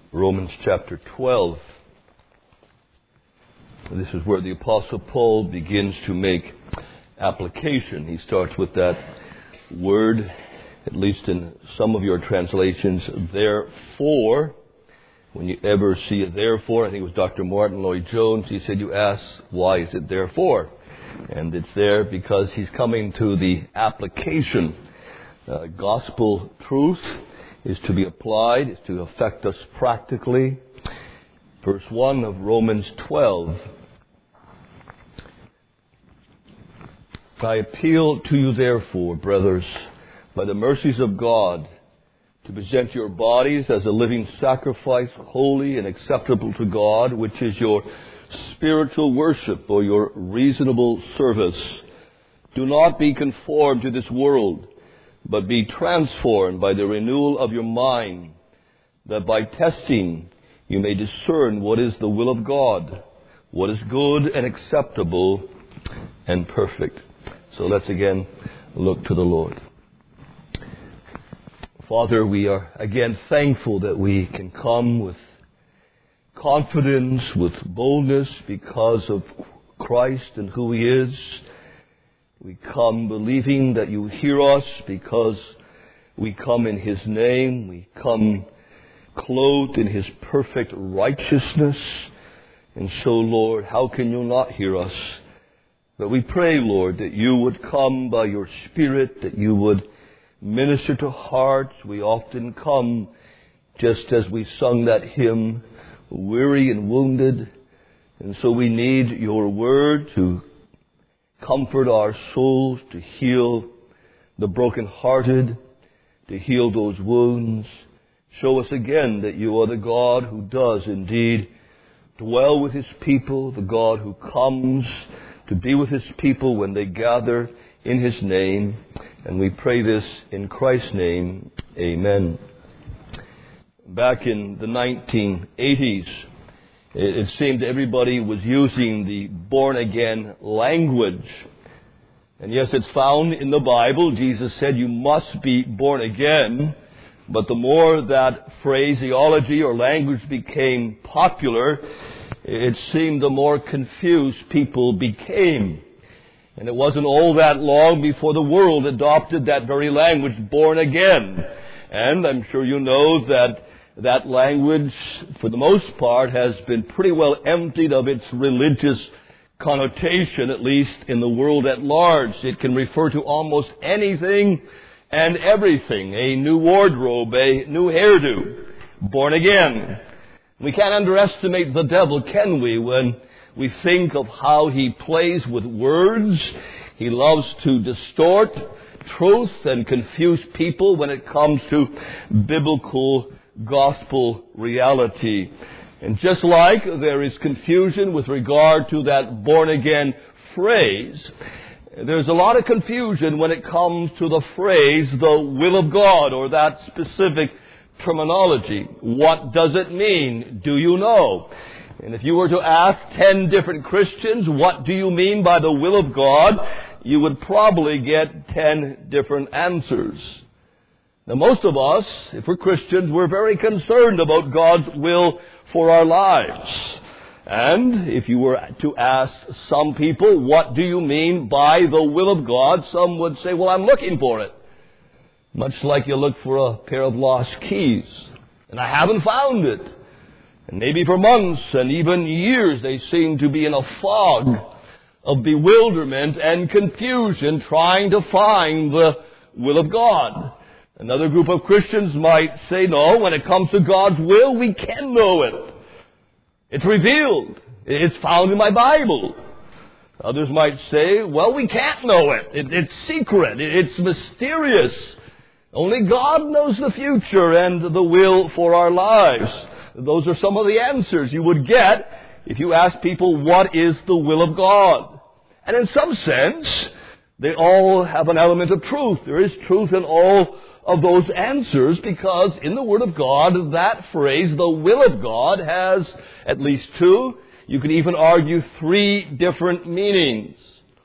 Romans chapter 12. This is where the Apostle Paul begins to make application. He starts with that word, at least in some of your translations, therefore. When you ever see a therefore, I think it was Dr. Martin Lloyd-Jones, he said, you ask, why is it therefore? And it's there because he's coming to the application. Gospel truth is to be applied, is to affect us practically. Verse 1 of Romans 12. I appeal to you therefore, brothers, by the mercies of God, to present your bodies as a living sacrifice, holy and acceptable to God, which is your spiritual worship or your reasonable service. Do not be conformed to this world, but be transformed by the renewal of your mind, that by testing you may discern what is the will of God, what is good and acceptable and perfect. So let's again look to the Lord. Father, we are again thankful that we can come with confidence, with boldness because of Christ and who He is. We come believing that you hear us because we come in His name. We come clothed in His perfect righteousness. And so, Lord, how can you not hear us? But we pray, Lord, that you would come by your Spirit, that you would minister to hearts. We often come, just as we sung that hymn, weary and wounded. And so we need your word to comfort our souls, to heal the brokenhearted, to heal those wounds. Show us again that you are the God who does indeed dwell with His people, the God who comes to be with His people when they gather in His name. And we pray this in Christ's name. Amen. Back in the 1980s, it seemed everybody was using the born-again language. And yes, it's found in the Bible. Jesus said you must be born again. But the more that phraseology or language became popular, it seemed the more confused people became. And it wasn't all that long before the world adopted that very language, born again. And I'm sure you know that language, for the most part, has been pretty well emptied of its religious connotation, at least in the world at large. It can refer to almost anything and everything. A new wardrobe, a new hairdo, born again. We can't underestimate the devil, can we, when we think of how he plays with words. He loves to distort truth and confuse people when it comes to biblical gospel reality. And just like there is confusion with regard to that born-again phrase, there's a lot of confusion when it comes to the phrase, the will of God, or that specific terminology. What does it mean? Do you know? And if you were to ask 10 different Christians, what do you mean by the will of God? You would probably get 10 different answers. Now, most of us, if we're Christians, we're very concerned about God's will for our lives. And if you were to ask some people, what do you mean by the will of God? Some would say, well, I'm looking for it. Much like you look for a pair of lost keys. And I haven't found it. And maybe for months and even years they seem to be in a fog of bewilderment and confusion trying to find the will of God. Another group of Christians might say, no, when it comes to God's will, we can know it. It's revealed. It's found in my Bible. Others might say, well, we can't know it. It's secret. It's mysterious. Only God knows the future and the will for our lives. Those are some of the answers you would get if you ask people, what is the will of God? And in some sense, they all have an element of truth. There is truth in all of those answers because in the Word of God, that phrase, the will of God, has at least two, you could even argue 3 different meanings.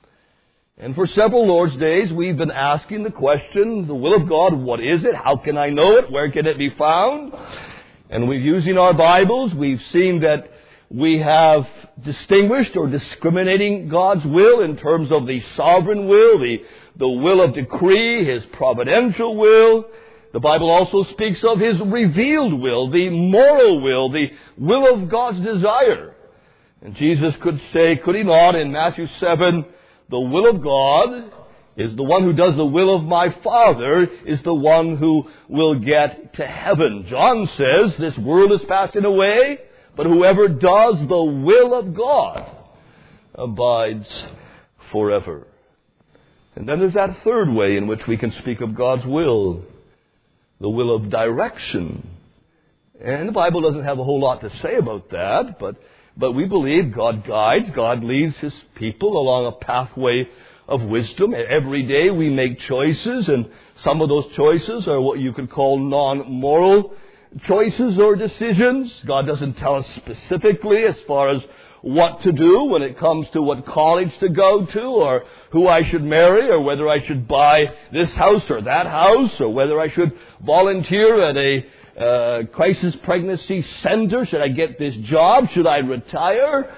And for several Lord's Days, we've been asking the question, the will of God, what is it? How can I know it? Where can it be found? And we've using our Bibles, we've seen that we have distinguished or discriminating God's will in terms of the sovereign will, the will of decree, His providential will. The Bible also speaks of His revealed will, the moral will, the will of God's desire. And Jesus could say, could He not, in Matthew 7, the will of God is the one who does the will of my Father is the one who will get to heaven. John says, this world is passing away, but whoever does the will of God abides forever. And then there's that third way in which we can speak of God's will, the will of direction. And the Bible doesn't have a whole lot to say about that, but we believe God guides, God leads His people along a pathway of wisdom. Every day we make choices, and some of those choices are what you could call non-moral choices or decisions. God doesn't tell us specifically as far as what to do when it comes to what college to go to, or who I should marry, or whether I should buy this house or that house, or whether I should volunteer at a crisis pregnancy center. Should I get this job? Should I retire?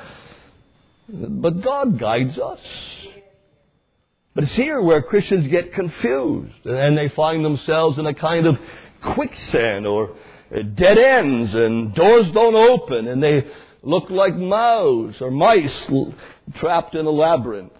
But God guides us. But it's here where Christians get confused, and they find themselves in a kind of quicksand or dead ends, and doors don't open, and they look like mouse or mice trapped in a labyrinth.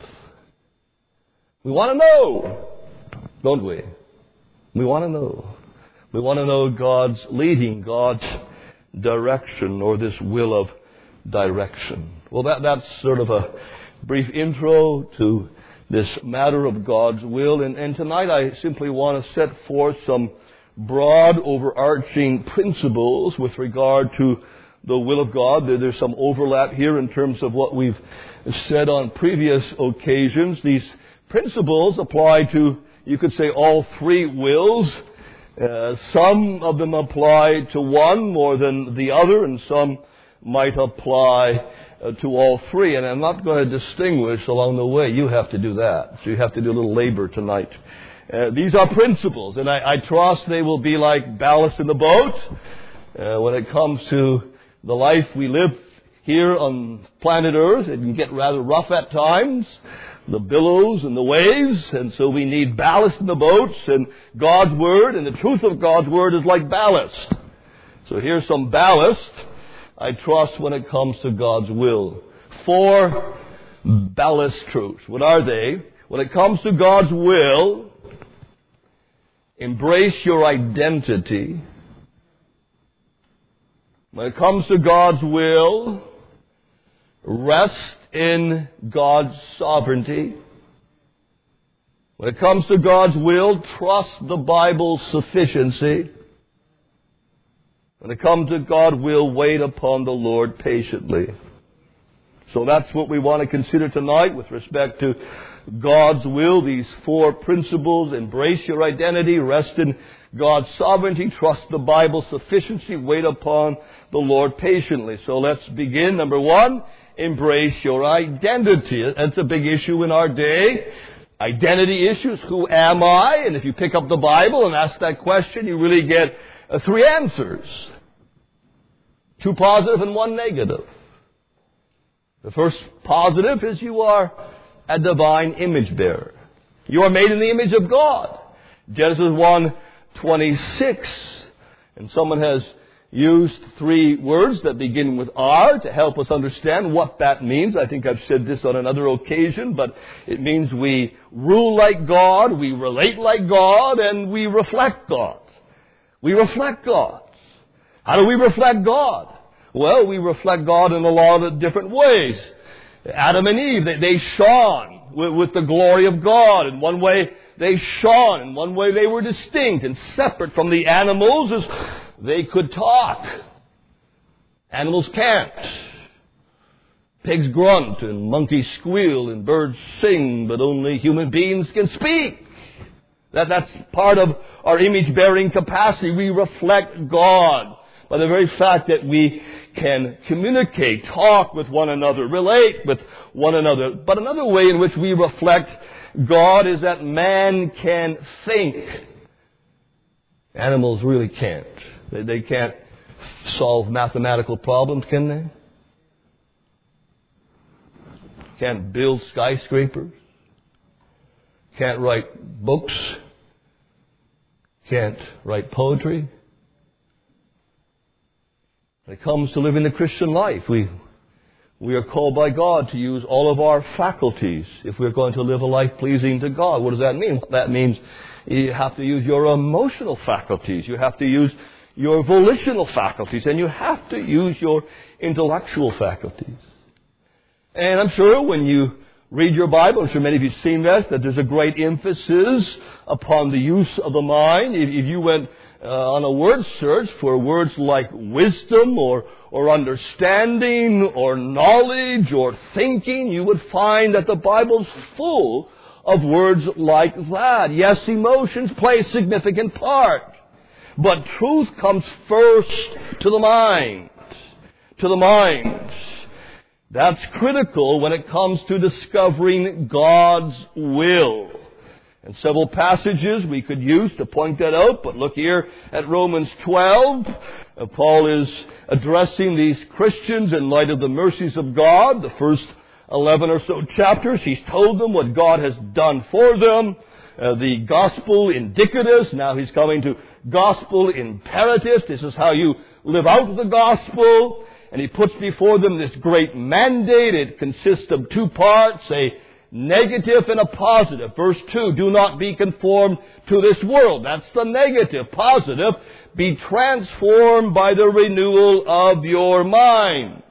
We want to know, don't we? We want to know. We want to know God's leading, God's direction, or this will of direction. Well, that's sort of a brief intro to this matter of God's will. And tonight I simply want to set forth some broad, overarching principles with regard to the will of God. There's some overlap here in terms of what we've said on previous occasions. These principles apply to, you could say, all three wills. Some of them apply to one more than the other, and some might apply to all three. And I'm not going to distinguish along the way. You have to do that. So you have to do a little labor tonight. These are principles, and I trust they will be like ballast in the boat when it comes to the life we live here on planet Earth. It can get rather rough at times, the billows and the waves, and so we need ballast in the boats, and God's Word and the truth of God's Word is like ballast. So here's some ballast, I trust, when it comes to God's will. 4 ballast truths. What are they? When it comes to God's will, embrace your identity. When it comes to God's will, rest in God's sovereignty. When it comes to God's will, trust the Bible's sufficiency. When it comes to God's will, wait upon the Lord patiently. So that's what we want to consider tonight with respect to God's will. These 4 principles: embrace your identity, rest in God's sovereignty, trust the Bible's sufficiency, wait upon the Lord patiently. So let's begin. Number 1, embrace your identity. That's a big issue in our day. Identity issues. Who am I? And if you pick up the Bible and ask that question, you really get 3 answers. 2 positive and 1 negative. The first positive is you are a divine image bearer. You are made in the image of God. Genesis 1:26. And someone has used 3 words that begin with R to help us understand what that means. I think I've said this on another occasion, but it means we rule like God, we relate like God, and we reflect God. We reflect God. How do we reflect God? Well, we reflect God in a lot of different ways. Adam and Eve, they shone with the glory of God. In one way, they shone. In one way, they were distinct and separate from the animals, as they could talk. Animals can't. Pigs grunt and monkeys squeal and birds sing, but only human beings can speak. That's part of our image-bearing capacity. We reflect God by the very fact that we can communicate, talk with one another, relate with one another. But another way in which we reflect God is that man can think. Animals really can't. They can't solve mathematical problems, can they? Can't build skyscrapers. Can't write books. Can't write poetry. When it comes to living the Christian life, we are called by God to use all of our faculties if we're going to live a life pleasing to God. What does that mean? That means you have to use your emotional faculties. You have to use your volitional faculties. And you have to use your intellectual faculties. And I'm sure when you read your Bible, I'm sure many of you have seen this, that there's a great emphasis upon the use of the mind. If you went on a word search for words like wisdom or understanding or knowledge or thinking, you would find that the Bible's full of words like that. Yes, emotions play a significant part, but truth comes first to the mind. To the mind. That's critical when it comes to discovering God's will. And several passages we could use to point that out, but look here at Romans 12. Paul is addressing these Christians in light of the mercies of God. The first 11 or so chapters, he's told them what God has done for them. The gospel indicatives. Now he's coming to gospel imperatives. This is how you live out the gospel. And he puts before them this great mandate. It consists of two parts, a negative and a positive. Verse 2, do not be conformed to this world. That's the negative. Positive, be transformed by the renewal of your mind.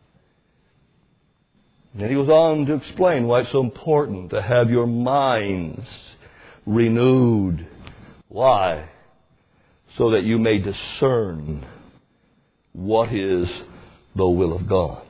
And he goes on to explain why it's so important to have your minds renewed. Why? So that you may discern what is the will of God.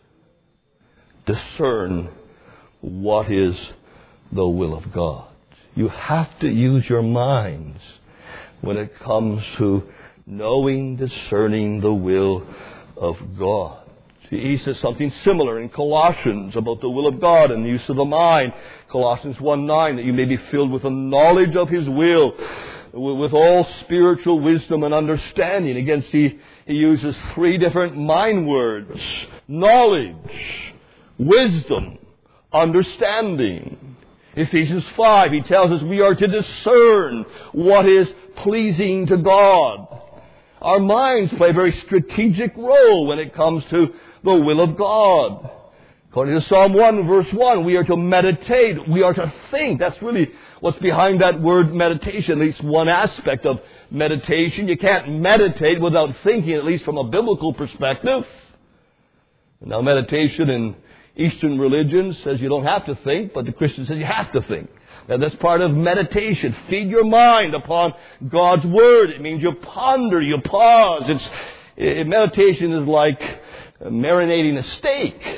Discern what is the will of God. You have to use your minds when it comes to knowing, discerning the will of God. He says something similar in Colossians about the will of God and the use of the mind. Colossians 1:9, that you may be filled with the knowledge of His will, with all spiritual wisdom and understanding. Again, he uses three different mind words. Knowledge, wisdom, understanding. Ephesians 5, he tells us we are to discern what is pleasing to God. Our minds play a very strategic role when it comes to the will of God. According to Psalm 1, verse 1, we are to meditate. We are to think. That's really what's behind that word meditation, at least one aspect of meditation. You can't meditate without thinking, at least from a biblical perspective. Now, meditation in Eastern religions says you don't have to think, but the Christian says you have to think. Now, that's part of meditation. Feed your mind upon God's Word. It means you ponder, you pause. Meditation is like marinating a steak.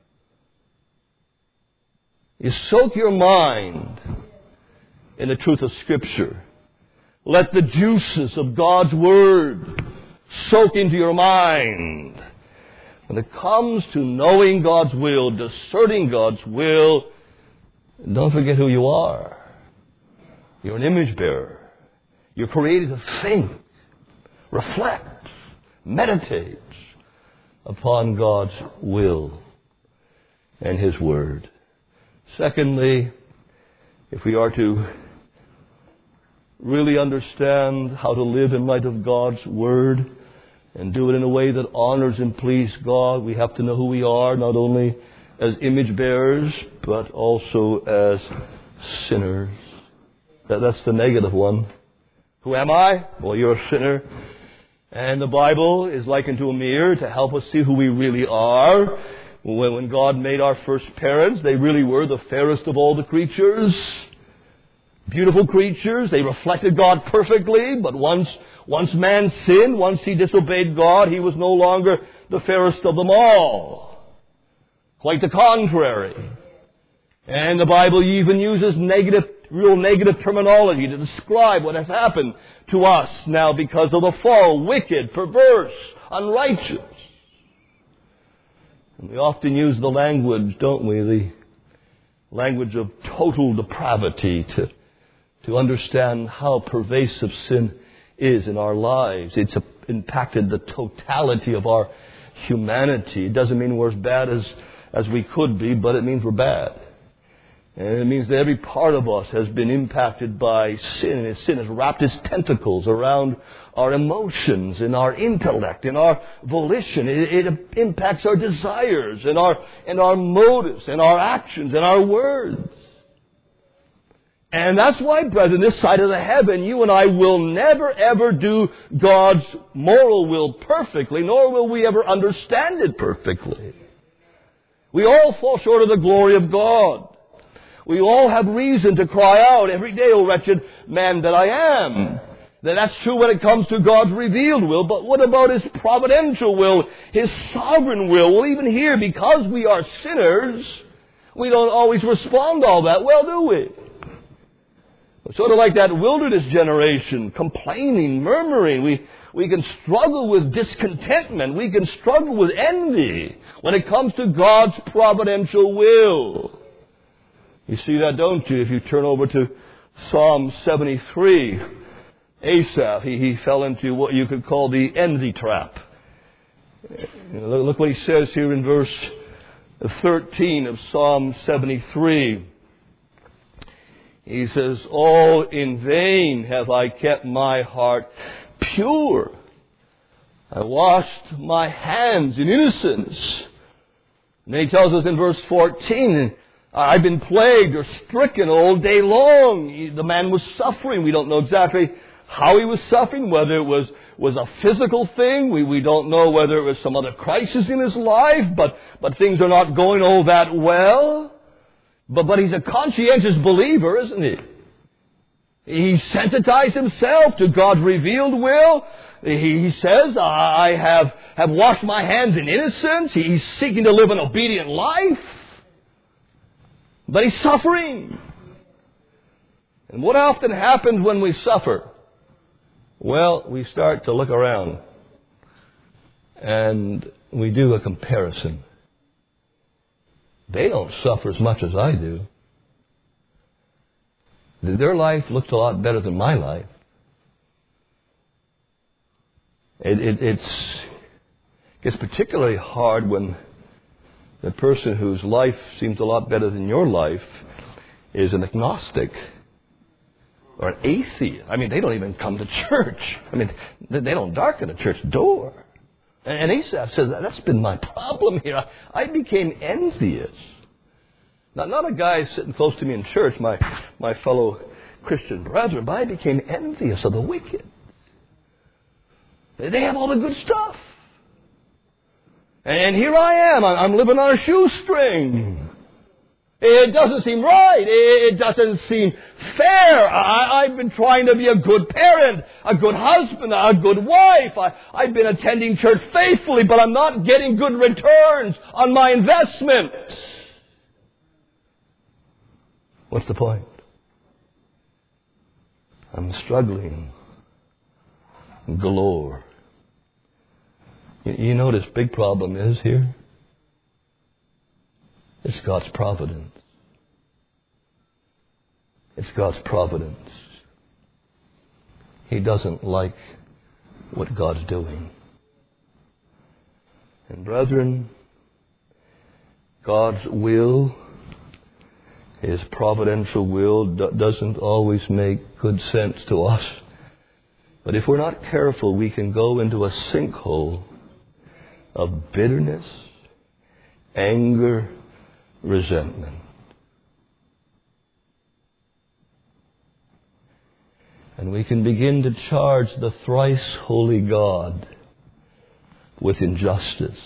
You soak your mind in the truth of Scripture. Let the juices of God's Word soak into your mind. When it comes to knowing God's will, discerning God's will, don't forget who you are. You're an image bearer. You're created to think, reflect, meditate upon God's will and His Word. Secondly, if we are to really understand how to live in light of God's Word and do it in a way that honors and pleases God, we have to know who we are, not only as image bearers, but also as sinners. That's the negative one. Who am I? Well, you're a sinner. And the Bible is likened to a mirror to help us see who we really are. When God made our first parents, they really were the fairest of all the creatures. Beautiful creatures. They reflected God perfectly, but once man sinned, once he disobeyed God, he was no longer the fairest of them all. Quite the contrary. And the Bible even uses real negative terminology to describe what has happened to us now because of the fall. Wicked, perverse, unrighteous. And we often use the language, don't we? The language of total depravity to understand how pervasive sin is in our lives. It's impacted the totality of our humanity. It doesn't mean we're as bad as we could be, but it means we're bad. And it means that every part of us has been impacted by sin, and sin has wrapped its tentacles around our emotions and our intellect and our volition. It impacts our desires and our motives and our actions and our words. And that's why, brethren, this side of the heaven, you and I will never ever do God's moral will perfectly, nor will we ever understand it perfectly. We all fall short of the glory of God. We all have reason to cry out every day, "O wretched man that I am." That's true when it comes to God's revealed will, but what about His providential will, His sovereign will? Well, even here, because we are sinners, we don't always respond all that well, do we? We're sort of like that wilderness generation, complaining, murmuring. We can struggle with discontentment. We can struggle with envy when it comes to God's providential will. You see that, don't you? If you turn over to Psalm 73, Asaph, he fell into what you could call the envy trap. Look what he says here in verse 13 of Psalm 73. He says, "All in vain have I kept my heart pure. I washed my hands in innocence." And then he tells us in verse 14, "I've been plagued or stricken all day long." The man was suffering. We don't know exactly how he was suffering, whether it was a physical thing. We don't know whether it was some other crisis in his life, but things are not going all that well. But he's a conscientious believer, isn't he? He sensitized himself to God's revealed will. He says, "I have washed my hands in innocence." He's seeking to live an obedient life. But he's suffering. And what often happens when we suffer? Well, we start to look around and we do a comparison. They don't suffer as much as I do. Their life looks a lot better than my life. It gets particularly hard when the person whose life seems a lot better than your life is an agnostic or an atheist. I mean, they don't even come to church. I mean, they don't darken a church door. And Asaph says, "That's been my problem here. I became envious." Not a guy sitting close to me in church, my fellow Christian brethren, but I became envious of the wicked. They have all the good stuff. And here I am. I'm living on a shoestring. It doesn't seem right. It doesn't seem fair. I've been trying to be a good parent, a good husband, a good wife. I've been attending church faithfully, but I'm not getting good returns on my investment. What's the point? I'm struggling galore. You know what his big problem is here? It's God's providence. It's God's providence. He doesn't like what God's doing. And brethren, God's will, His providential will, doesn't always make good sense to us. But if we're not careful, we can go into a sinkhole of bitterness, anger, resentment. And we can begin to charge the thrice holy God with injustice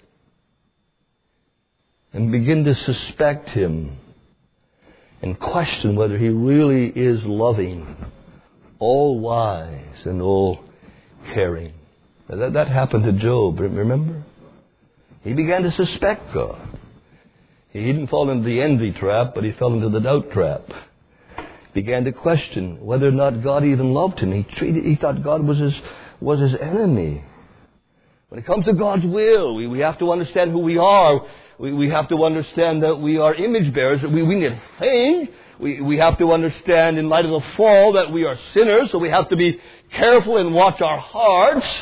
and begin to suspect Him and question whether He really is loving, all wise and all caring. That happened to Job, remember? He began to suspect God. He didn't fall into the envy trap, but he fell into the doubt trap. Began to question whether or not God even loved him. He thought God was his enemy. When it comes to God's will, we have to understand who we are. We have to understand that we are image bearers. We need to think. We have to understand in light of the fall that we are sinners. So we have to be careful and watch our hearts.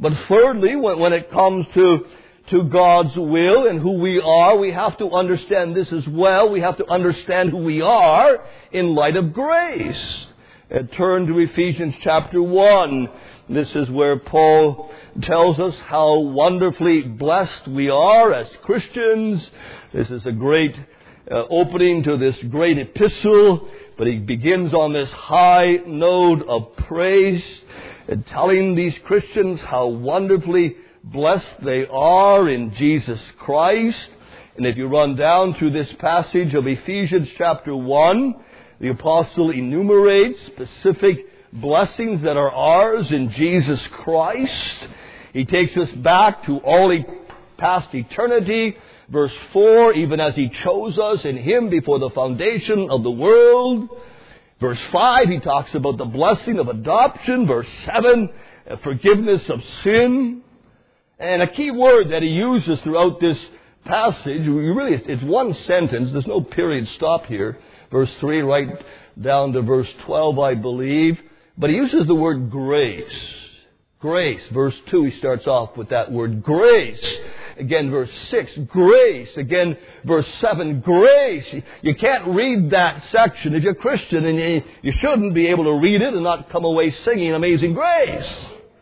But thirdly, when it comes to God's will and who we are, we have to understand this as well. We have to understand who we are in light of grace. Turn to Ephesians chapter 1. This is where Paul tells us how wonderfully blessed we are as Christians. This is a great opening to this great epistle, but he begins on this high note of praise, telling these Christians how wonderfully blessed they are in Jesus Christ. And if you run down through this passage of Ephesians chapter 1, the apostle enumerates specific blessings that are ours in Jesus Christ. He takes us back to all past eternity. Verse 4, even as He chose us in Him before the foundation of the world. Verse 5, he talks about the blessing of adoption. Verse 7, forgiveness of sin. And a key word that he uses throughout this passage, it's one sentence. There's no period stop here. Verse 3 right down to verse 12, I believe. But he uses the word grace. Grace. Verse 2, he starts off with that word grace. Again, verse 6, grace. Again, verse 7, grace. You can't read that section if you're a Christian, and you shouldn't be able to read it and not come away singing Amazing Grace.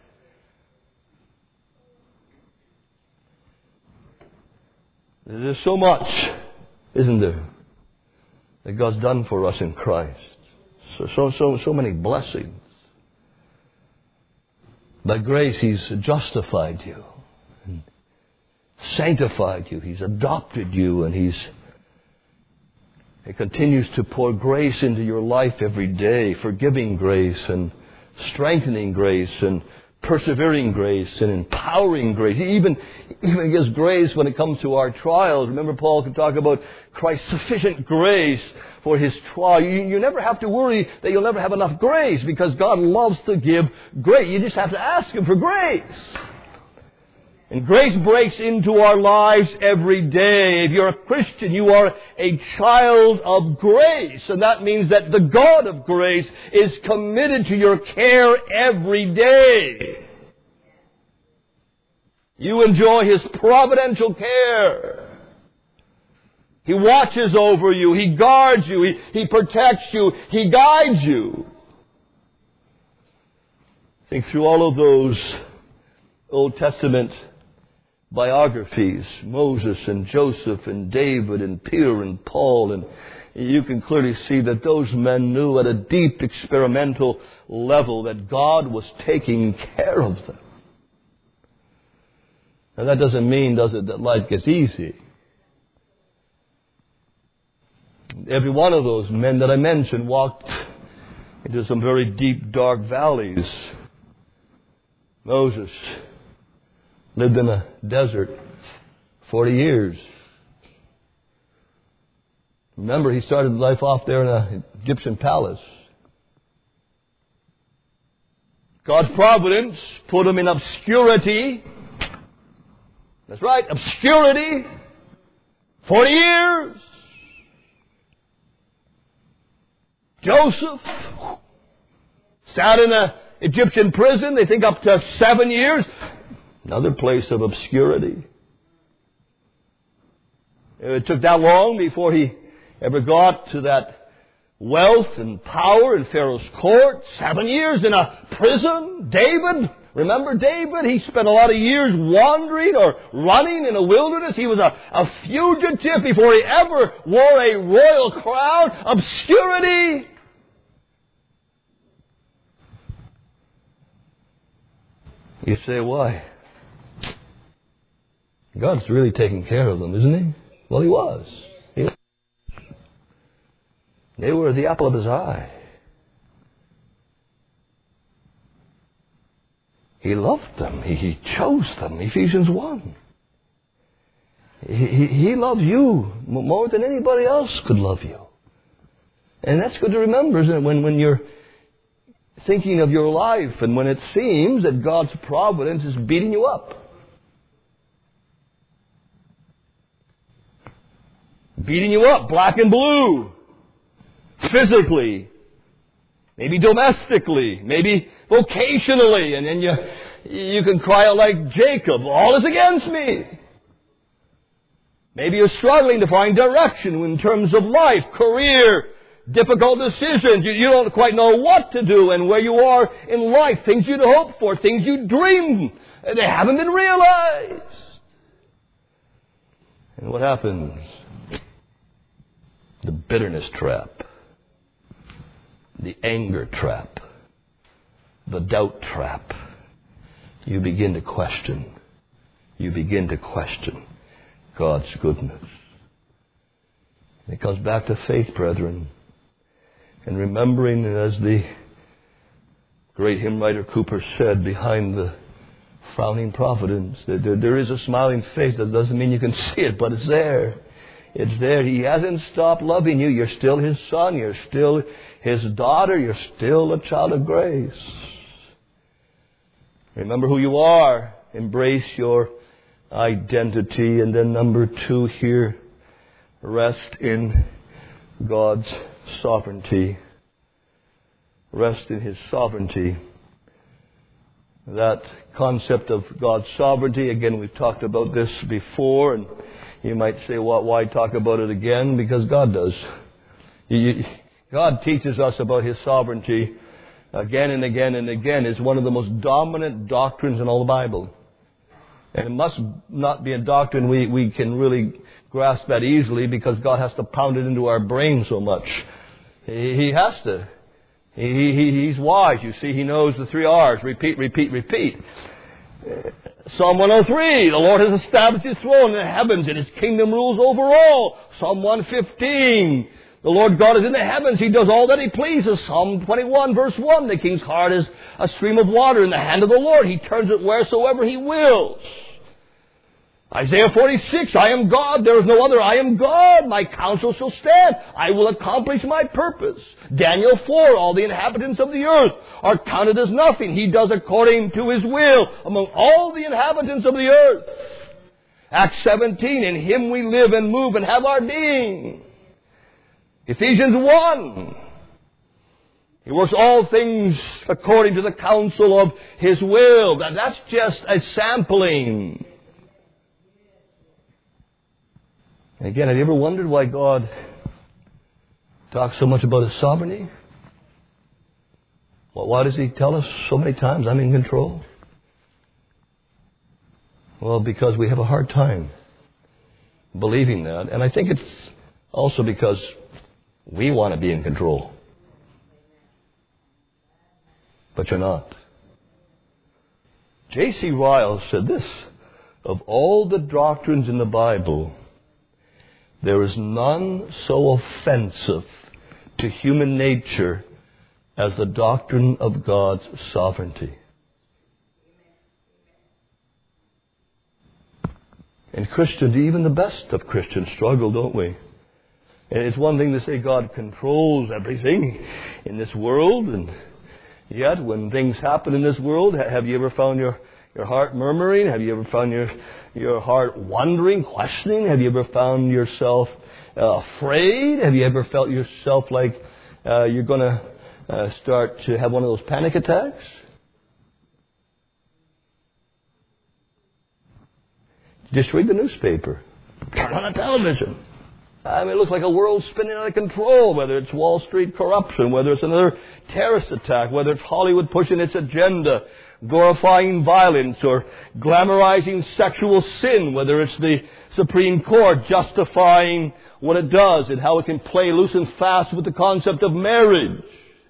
There's so much, isn't there, that God's done for us in Christ. So many blessings. By grace, He's justified you, and sanctified you. He's adopted you, and He continues to pour grace into your life every day, forgiving grace and strengthening grace and persevering grace and empowering grace. He even gives grace when it comes to our trials. Remember, Paul could talk about Christ's sufficient grace for His trial. You never have to worry that you'll never have enough grace, because God loves to give grace. You just have to ask Him for grace. And grace breaks into our lives every day. If you're a Christian, you are a child of grace. And that means that the God of grace is committed to your care every day. You enjoy His providential care. He watches over you. He guards you. He protects you. He guides you. Think through all of those Old Testament biographies, Moses and Joseph and David and Peter and Paul, and you can clearly see that those men knew at a deep experimental level that God was taking care of them. Now that doesn't mean, does it, that life gets easy. Every one of those men that I mentioned walked into some very deep, dark valleys. Moses lived in a desert 40 years. Remember, he started life off there in an Egyptian palace. God's providence put him in obscurity. That's right, obscurity. 40 years. Joseph sat in an Egyptian prison, they think up to 7 years. Another place of obscurity. It took that long before he ever got to that wealth and power in Pharaoh's court. 7 years in a prison. David, remember David? He spent a lot of years wandering or running in a wilderness. He was a fugitive before he ever wore a royal crown. Obscurity. You say, why? God's really taking care of them, isn't He? Well, He was. They were the apple of His eye. He loved them. He chose them. Ephesians 1. He loves you more than anybody else could love you. And that's good to remember, isn't it? When you're thinking of your life and when it seems that God's providence is beating you up. Beating you up, black and blue. Physically. Maybe domestically. Maybe vocationally. And then you can cry out like Jacob, all is against me. Maybe you're struggling to find direction in terms of life, career, difficult decisions. You don't quite know what to do and where you are in life, things you'd hoped for, things you dreamed, they haven't been realized. And what happens? The bitterness trap, the anger trap, the doubt trap. You begin to question. You begin to question God's goodness. And it comes back to faith, brethren. And remembering, as the great hymn writer Cooper said, behind the frowning providence, there is a smiling face. That doesn't mean you can see it, but it's there. It's there. He hasn't stopped loving you. You're still His son. You're still His daughter. You're still a child of grace. Remember who you are. Embrace your identity. And then number 2 here, rest in God's sovereignty. Rest in His sovereignty. That concept of God's sovereignty, again, we've talked about this before, and you might say, well, why talk about it again? Because God does. God teaches us about His sovereignty again and again and again. It's one of the most dominant doctrines in all the Bible. And it must not be a doctrine we can really grasp that easily, because God has to pound it into our brain so much. He has to. He's wise, you see. He knows the 3 R's. Repeat, repeat, repeat. Psalm 103, the Lord has established His throne in the heavens, and His kingdom rules over all. Psalm 115, the Lord God is in the heavens. He does all that He pleases. Psalm 21, verse 1, the king's heart is a stream of water in the hand of the Lord. He turns it wheresoever He wills. Isaiah 46, I am God, there is no other. I am God, my counsel shall stand. I will accomplish my purpose. Daniel 4, all the inhabitants of the earth are counted as nothing. He does according to His will among all the inhabitants of the earth. Acts 17, in Him we live and move and have our being. Ephesians 1, He works all things according to the counsel of His will. That's just a sampling. Again, have you ever wondered why God talks so much about His sovereignty? Well, why does He tell us so many times, I'm in control? Well, because we have a hard time believing that. And I think it's also because we want to be in control. But you're not. J.C. Ryle said this, of all the doctrines in the Bible, there is none so offensive to human nature as the doctrine of God's sovereignty. And Christians, even the best of Christians, struggle, don't we? And it's one thing to say God controls everything in this world, and yet when things happen in this world, have you ever found your heart murmuring? Have you ever found your heart wondering, questioning? Have you ever found yourself afraid? Have you ever felt yourself like you're going to start to have one of those panic attacks? Just read the newspaper. Turn on the television. I mean, it looks like a world spinning out of control, whether it's Wall Street corruption, whether it's another terrorist attack, whether it's Hollywood pushing its agenda, glorifying violence or glamorizing sexual sin, whether it's the Supreme Court justifying what it does and how it can play loose and fast with the concept of marriage.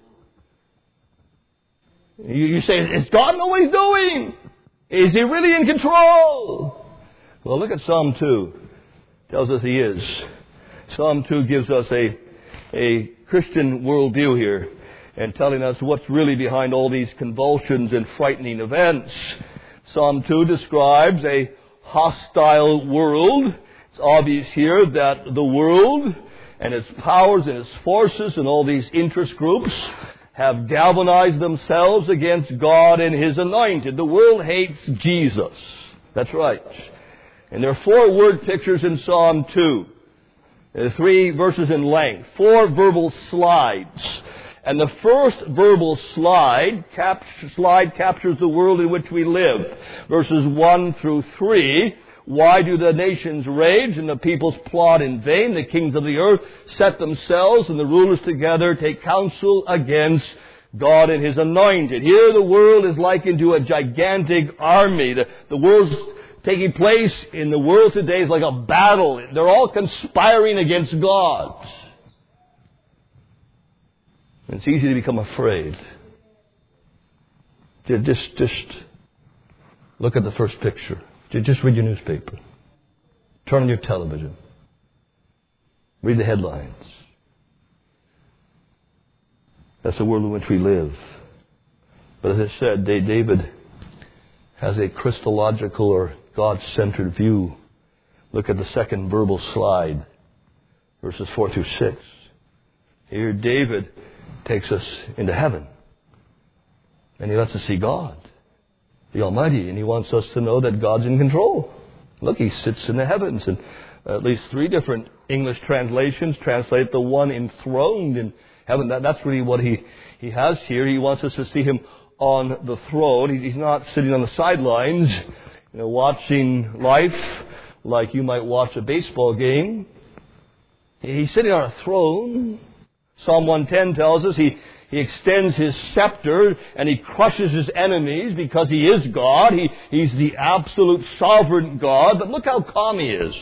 You say, does God know what He's doing? Is He really in control? Well, look at Psalm 2. It tells us He is. Psalm 2 gives us a Christian worldview here, and telling us what's really behind all these convulsions and frightening events. Psalm 2 describes a hostile world. It's obvious here that the world and its powers and its forces and all these interest groups have galvanized themselves against God and His anointed. The world hates Jesus. That's right. And there are 4 word pictures in Psalm 2. 3 verses in length. 4 verbal slides. And the first verbal slide captures the world in which we live. Verses 1 through 3. Why do the nations rage and the peoples plot in vain? The kings of the earth set themselves and the rulers together take counsel against God and His anointed. Here the world is likened to a gigantic army. The world's taking place in the world today is like a battle. They're all conspiring against God. It's easy to become afraid. Just look at the first picture. Just read your newspaper. Turn on your television. Read the headlines. That's the world in which we live. But as I said, David has a Christological or God-centered view. Look at the second verbal slide, verses 4 through 6. Here David takes us into heaven. And he lets us see God, the Almighty, and he wants us to know that God's in control. Look, He sits in the heavens. And at least 3 different English translations translate the one enthroned in heaven. That's really what he has here. He wants us to see Him on the throne. He's not sitting on the sidelines, watching life like you might watch a baseball game. He's sitting on a throne. Psalm 110 tells us He extends His scepter and He crushes His enemies because He is God. He's the absolute sovereign God. But look how calm He is.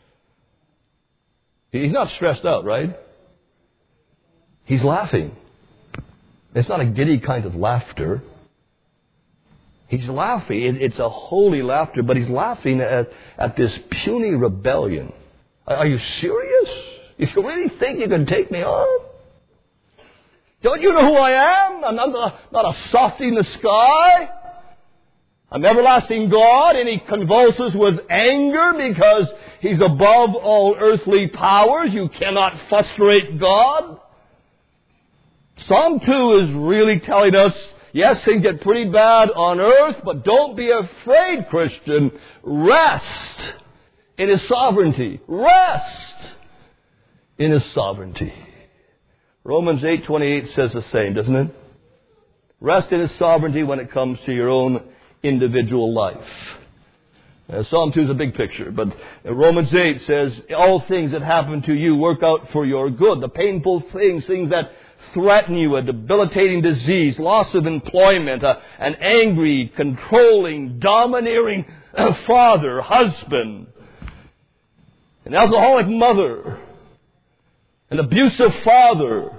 He's not stressed out, right? He's laughing. It's not a giddy kind of laughter. He's laughing. It's a holy laughter, but He's laughing at this puny rebellion. Are you serious? You really think you can take me on? Don't you know who I am? I'm not a softy in the sky. I'm everlasting God, and He convulses with anger because He's above all earthly powers. You cannot frustrate God. Psalm 2 is really telling us, yes, things get pretty bad on earth, but don't be afraid, Christian. Rest in His sovereignty. Rest in His sovereignty. Romans 8:28 says the same, doesn't it? Rest in His sovereignty when it comes to your own individual life. Psalm 2 is a big picture, but Romans 8 says, all things that happen to you work out for your good. The painful things that threaten you, a debilitating disease, loss of employment, an angry, controlling, domineering father, husband, an alcoholic mother, an abusive father,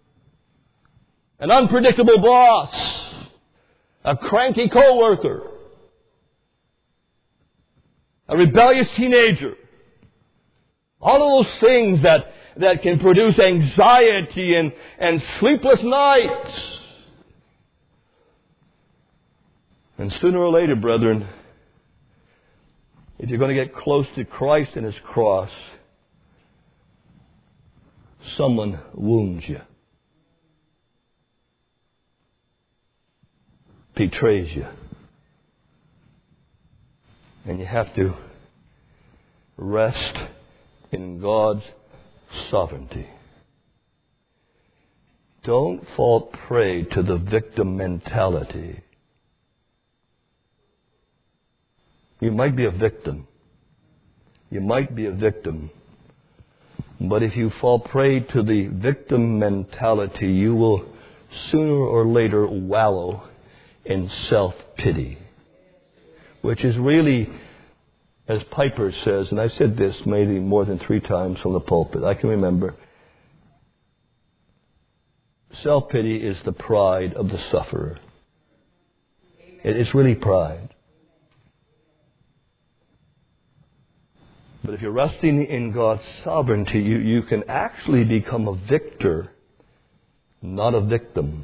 an unpredictable boss, a cranky coworker, a rebellious teenager. All of those things that can produce anxiety and sleepless nights. And sooner or later, brethren, if you're going to get close to Christ and His cross, someone wounds you, betrays you, and you have to rest in God's sovereignty. Don't fall prey to the victim mentality. You might be a victim. You might be a victim. But if you fall prey to the victim mentality, you will sooner or later wallow in self-pity. Which is really, as Piper says, and I've said this maybe more than 3 times from the pulpit, I can remember, self-pity is the pride of the sufferer. It's really pride. But if you're resting in God's sovereignty, you can actually become a victor, not a victim.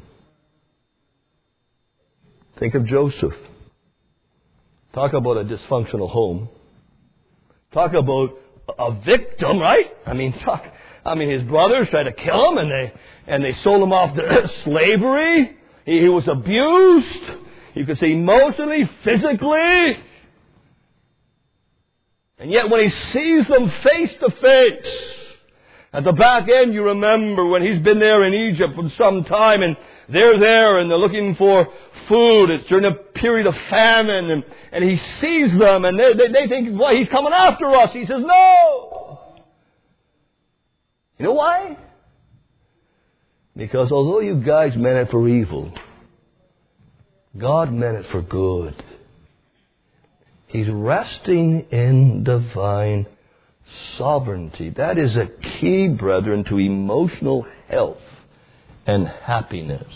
Think of Joseph. Talk about a dysfunctional home. Talk about a victim, right? I mean, his brothers tried to kill him, and they sold him off to slavery. He was abused. You could say emotionally, physically. And yet when he sees them face to face, At the back end, you remember when he's been there in Egypt for some time, and they're there and they're looking for food. It's during a period of famine, and he sees them, and they think, well, he's coming after us. He says, no! You know why? Because although you guys meant it for evil, God meant it for good. He's resting in divine sovereignty. That is a key, brethren, to emotional health and happiness.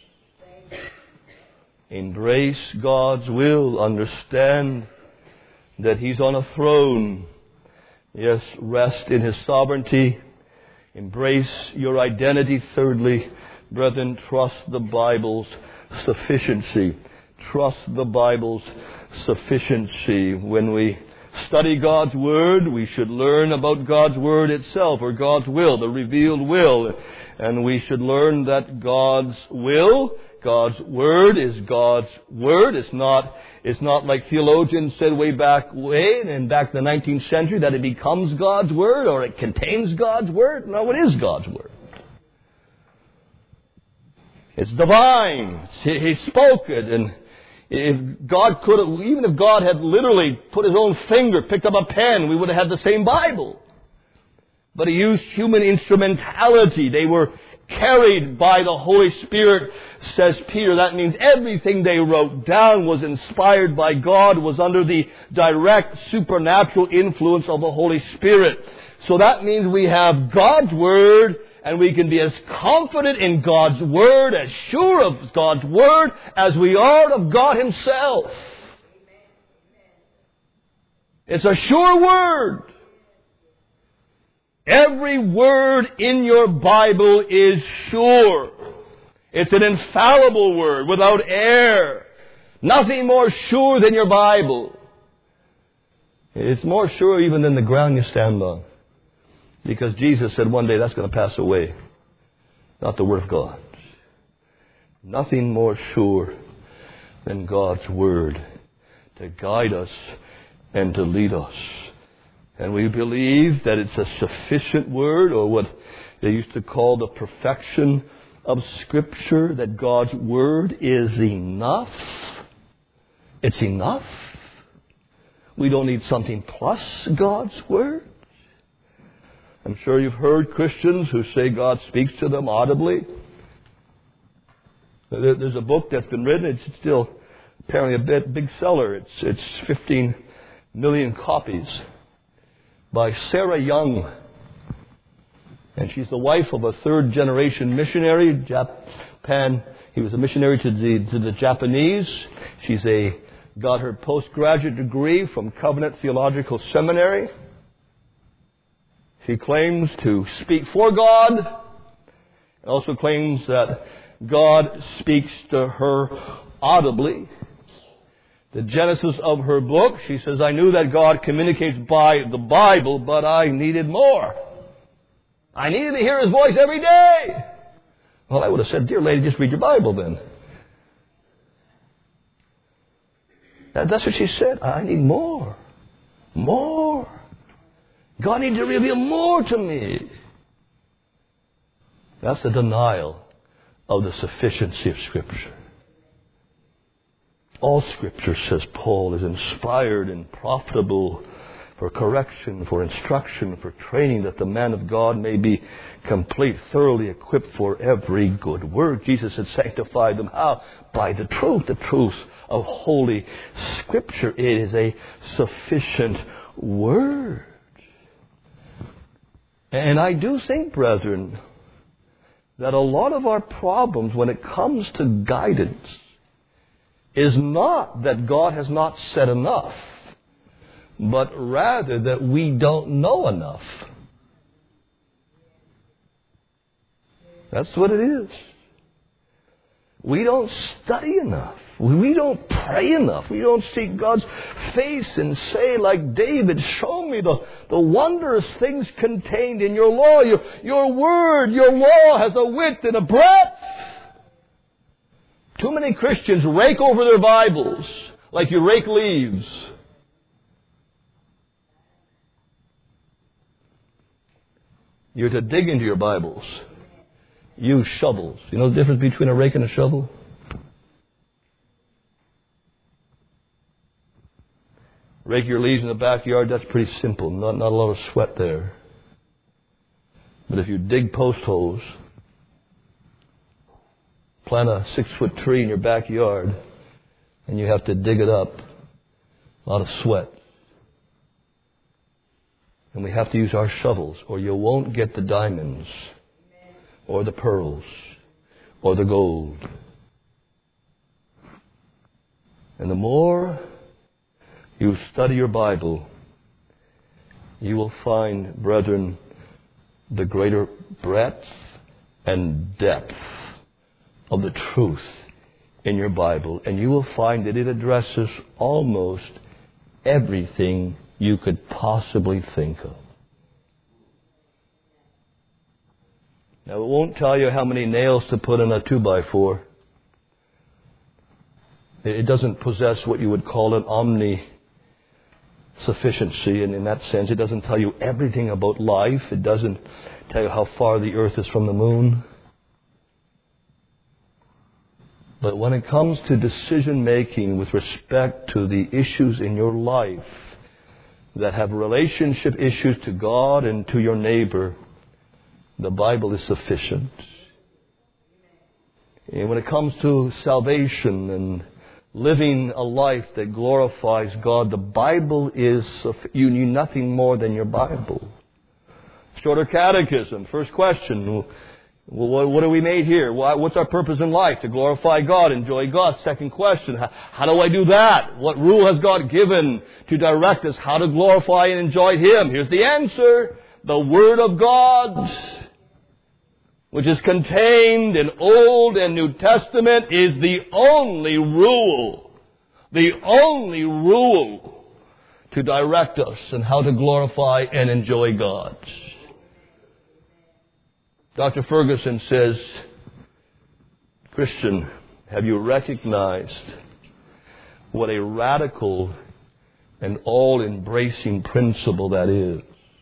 Embrace God's will. Understand that He's on a throne. Yes, rest in His sovereignty. Embrace your identity. Thirdly, brethren, trust the Bible's sufficiency. Trust the Bible's sufficiency. When we study God's Word, we should learn about God's Word itself, or God's will, the revealed will. And we should learn that God's will, God's Word is God's Word. It's not like theologians said way back in the 19th century that it becomes God's Word or it contains God's Word. No, it is God's Word. It's divine. He spoke it, and if God could have, even if God had literally put His own finger, picked up a pen, we would have had the same Bible. But He used human instrumentality. They were carried by the Holy Spirit, says Peter. That means everything they wrote down was inspired by God, was under the direct supernatural influence of the Holy Spirit. So that means we have God's Word, and we can be as confident in God's Word, as sure of God's Word, as we are of God Himself. It's a sure Word. Every word in your Bible is sure. It's an infallible Word, without error. Nothing more sure than your Bible. It's more sure even than the ground you stand on. Because Jesus said one day that's going to pass away. Not the Word of God. Nothing more sure than God's Word to guide us and to lead us. And we believe that it's a sufficient Word, or what they used to call the perfection of Scripture, that God's Word is enough. It's enough. We don't need something plus God's Word. I'm sure you've heard Christians who say God speaks to them audibly. There's a book that's been written. It's still apparently a big seller. It's 15 million copies, by Sarah Young. And she's the wife of a third-generation missionary, Japan. He was a missionary to the Japanese. She's got her postgraduate degree from Covenant Theological Seminary. She claims to speak for God, and also claims that God speaks to her audibly. The genesis of her book, she says, I knew that God communicates by the Bible, but I needed more. I needed to hear His voice every day. Well, I would have said, dear lady, just read your Bible then. That's what she said. I need more. More. God needs to reveal more to me. That's the denial of the sufficiency of Scripture. All Scripture, says Paul, is inspired and profitable for correction, for instruction, for training, that the man of God may be complete, thoroughly equipped for every good work. Jesus had sanctified them. How? By the truth of Holy Scripture. It is a sufficient Word. And I do think, brethren, that a lot of our problems when it comes to guidance is not that God has not said enough, but rather that we don't know enough. That's what it is. We don't study enough. We don't pray enough. We don't seek God's face and say, like David, show me the wondrous things contained in your law. Your word, your law has a width and a breadth. Too many Christians rake over their Bibles like you rake leaves. You're to dig into your Bibles. Use shovels. You know the difference between a rake and a shovel? Rake your leaves in the backyard, that's pretty simple. Not a lot of sweat there. But if you dig post holes, plant a 6-foot tree in your backyard, and you have to dig it up, a lot of sweat. And we have to use our shovels, or you won't get the diamonds, or the pearls, or the gold. And the more you study your Bible, you will find, brethren, the greater breadth and depth of the truth in your Bible. And you will find that it addresses almost everything you could possibly think of. Now, it won't tell you how many nails to put in a 2x4. It doesn't possess what you would call an omni-sufficiency, and in that sense, it doesn't tell you everything about life. It doesn't tell you how far the earth is from the moon. But when it comes to decision making with respect to the issues in your life that have relationship issues to God and to your neighbor, the Bible is sufficient. And when it comes to salvation and living a life that glorifies God, the Bible is, you need nothing more than your Bible. Shorter catechism, first question, what are we made here? What's our purpose in life? To glorify God, enjoy God. Second question, how do I do that? What rule has God given to direct us how to glorify and enjoy Him? Here's the answer. The Word of God, which is contained in Old and New Testament, is the only rule to direct us in how to glorify and enjoy God. Dr. Ferguson says, Christian, have you recognized what a radical and all-embracing principle that is?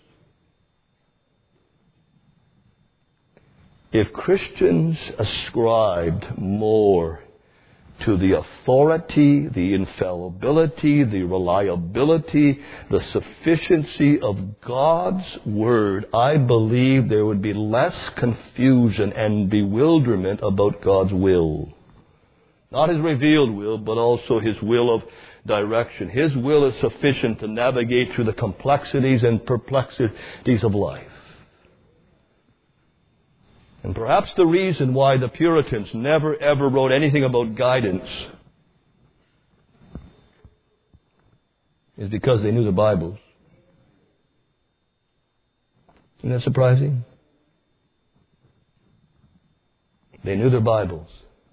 If Christians ascribed more to the authority, the infallibility, the reliability, the sufficiency of God's Word, I believe there would be less confusion and bewilderment about God's will. Not His revealed will, but also His will of direction. His will is sufficient to navigate through the complexities and perplexities of life. And perhaps the reason why the Puritans never ever wrote anything about guidance is because they knew the Bibles. Isn't that surprising? They knew their Bibles.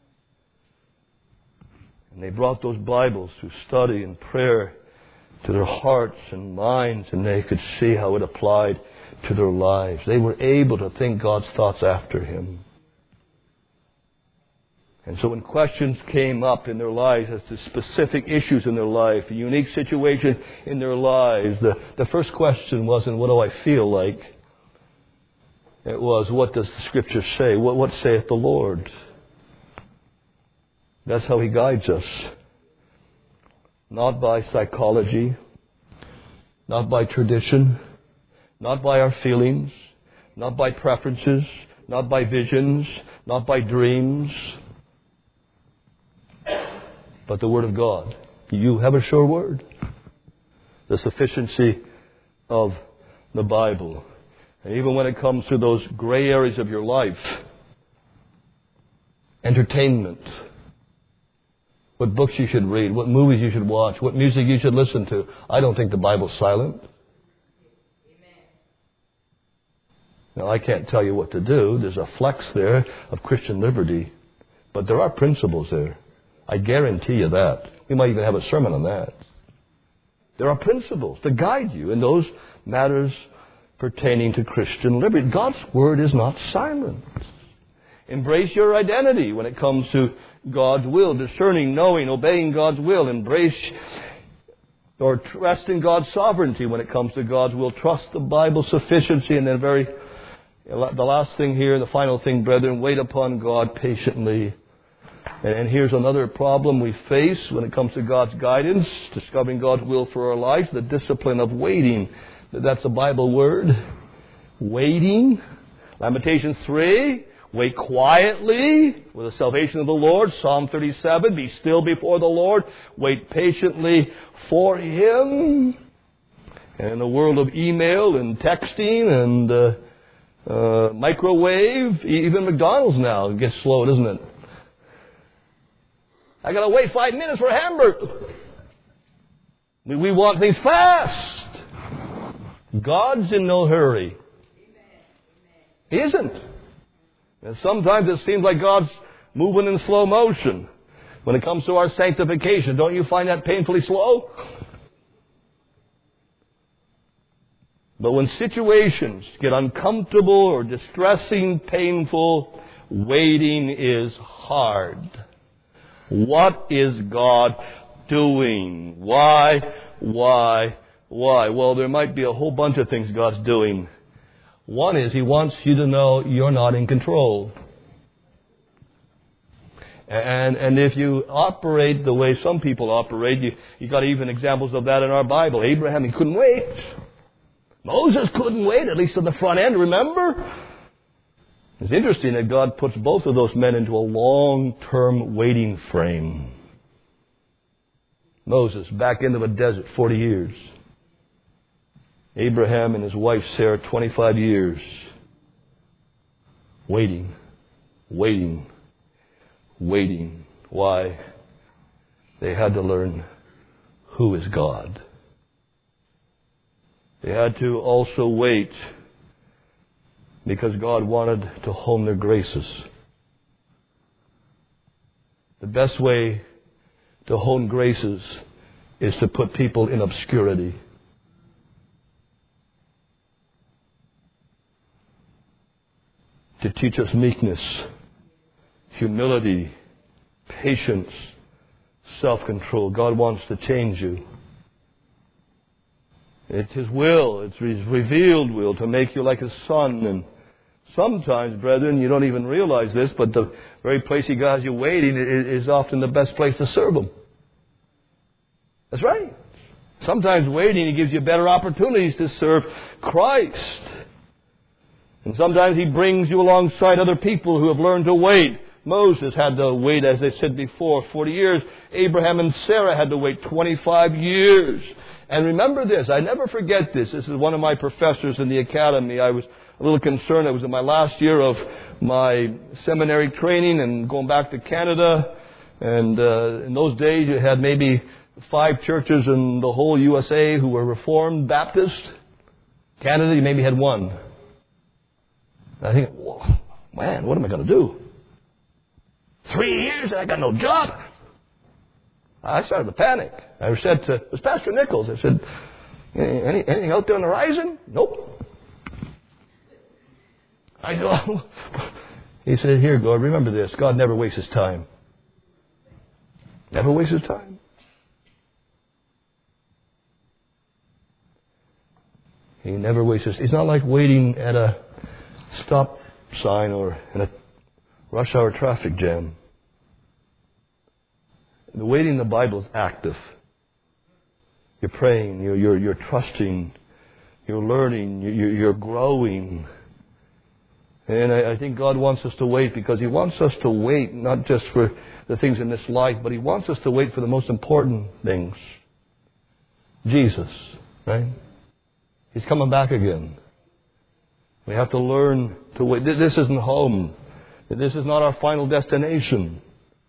And they brought those Bibles through study and prayer to their hearts and minds, and they could see how it applied to their lives. They were able to think God's thoughts after Him. And so when questions came up in their lives as to specific issues in their life, a unique situation in their lives, the first question wasn't, what do I feel like? It was, what does the Scripture say? What saith the Lord? That's how He guides us. Not by psychology, not by tradition, not by our feelings, not by preferences, not by visions, not by dreams, but the Word of God. You have a sure Word. The sufficiency of the Bible. And even when it comes to those gray areas of your life, entertainment, what books you should read, what movies you should watch, what music you should listen to, I don't think the Bible's silent. Now, I can't tell you what to do. There's a flex there of Christian liberty. But there are principles there. I guarantee you that. We might even have a sermon on that. There are principles to guide you in those matters pertaining to Christian liberty. God's Word is not silent. Embrace your identity when it comes to God's will. Discerning, knowing, obeying God's will. Embrace or trust in God's sovereignty when it comes to God's will. Trust the Bible's sufficiency, and then very The last thing here, the final thing, brethren, wait upon God patiently. And here's another problem we face when it comes to God's guidance, discovering God's will for our lives, the discipline of waiting. That's a Bible word. Waiting. Lamentations 3, wait quietly for the salvation of the Lord. Psalm 37, be still before the Lord. Wait patiently for Him. And in the world of email and texting and microwave, even McDonald's now gets slow, doesn't it? I got to wait 5 minutes for a hamburger. We want things fast. God's in no hurry. He isn't. And sometimes it seems like God's moving in slow motion when it comes to our sanctification. Don't you find that painfully slow? But when situations get uncomfortable or distressing, painful, waiting is hard. What is God doing? Why? Well, there might be a whole bunch of things God's doing. One is He wants you to know you're not in control. And if you operate the way some people operate, you got even examples of that in our Bible. Abraham, he couldn't wait. Moses couldn't wait, at least on the front end, remember? It's interesting that God puts both of those men into a long-term waiting frame. Moses, back into the desert, 40 years. Abraham and his wife Sarah, 25 years. Waiting. Why? They had to learn who is God. They had to also wait because God wanted to hone their graces. The best way to hone graces is to put people in obscurity. To teach us meekness, humility, patience, self-control. God wants to change you. It's His will, it's His revealed will to make you like His Son. And sometimes, brethren, you don't even realize this, but the very place He has you waiting is often the best place to serve Him. That's right. Sometimes waiting, He gives you better opportunities to serve Christ. And sometimes He brings you alongside other people who have learned to wait. Moses had to wait, as I said before, 40 years. Abraham and Sarah had to wait 25 years. And remember this, I never forget this. This is one of my professors in the academy. I was a little concerned. I was in my last year of my seminary training and going back to Canada. And in those days, you had maybe 5 churches in the whole USA who were Reformed Baptist. Canada, you maybe had 1. And I think, whoa, man, what am I going to do? 3 years and I got no job. I started to panic. I said to, it was Pastor Nichols, I said, anything out there on the horizon? Nope. I said, oh. He said, here, God, remember this. God never wastes His time. Never wastes His time. He never wastes His time. He's not like waiting at a stop sign or in a rush hour traffic jam. The waiting in the Bible is active. You're praying, you're trusting, you're learning, you're growing. And I think God wants us to wait because He wants us to wait not just for the things in this life, but He wants us to wait for the most important things. Jesus, right? He's coming back again. We have to learn to wait. This isn't home. This is not our final destination.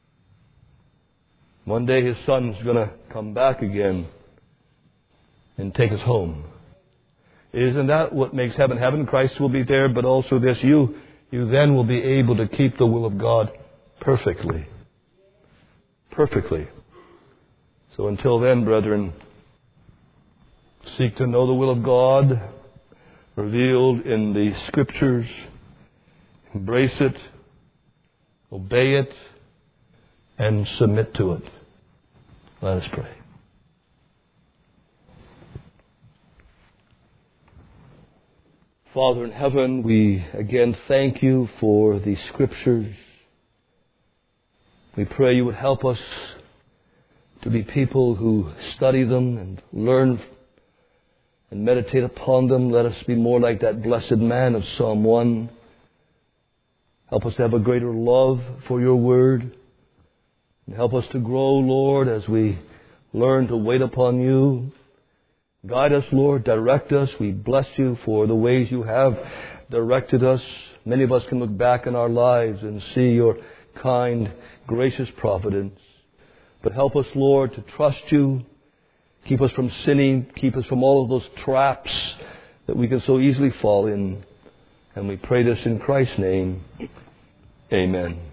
One day His Son's going to come back again and take us home. Isn't that what makes heaven heaven? Christ will be there, but also this, you then will be able to keep the will of God perfectly. Perfectly. So until then, brethren, seek to know the will of God revealed in the Scriptures. Embrace it, obey it, and submit to it. Let us pray. Father in heaven, we again thank you for these scriptures. We pray you would help us to be people who study them and learn and meditate upon them. Let us be more like that blessed man of Psalm 1. Help us to have a greater love for your word. And help us to grow, Lord, as we learn to wait upon you. Guide us, Lord. Direct us. We bless you for the ways you have directed us. Many of us can look back in our lives and see your kind, gracious providence. But help us, Lord, to trust you. Keep us from sinning. Keep us from all of those traps that we can so easily fall in. And we pray this in Christ's name. Amen.